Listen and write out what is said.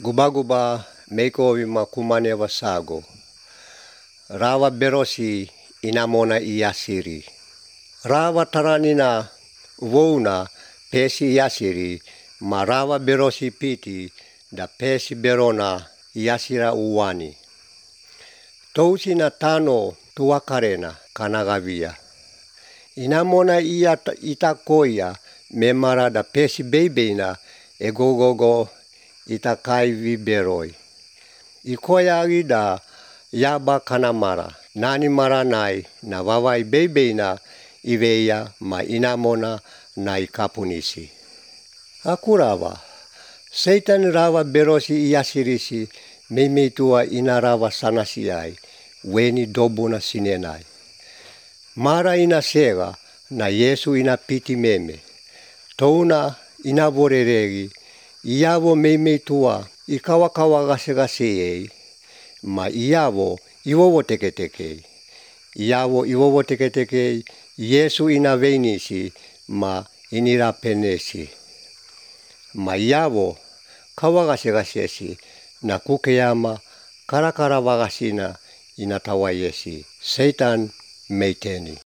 Guba-guba meikowi makumanewa sago. Rawa berosi inamona iyasiri. Rawa taranina wouna pesi iyasiri, ma rawa berosi piti da pesi berona iyasira uwani. Tousina tano tuakarena kanagavia. Inamona itakoya memara da pesi bebeina egogogo itakai viberoi. Ikoya ida yaba kanamara. Nani maranai na wawai bebeina iweya ma inamona na ikapunisi. Akurawa. Seitan rawa berosi iyasirisi mimitua ina rawa sanasiai. Weni dobuna sinenai. Mara ina sega na Yesu ina piti meme. Touna ina voreregi. Iavo mimitua ikawakawa gase ma iavo iwowo teke. Iavo iwowo teke Yesu ina venisi ma inira penesi. Ma iavo kawagase na kukeyama karakara wagasina inatawayesi. Seitan meiteni.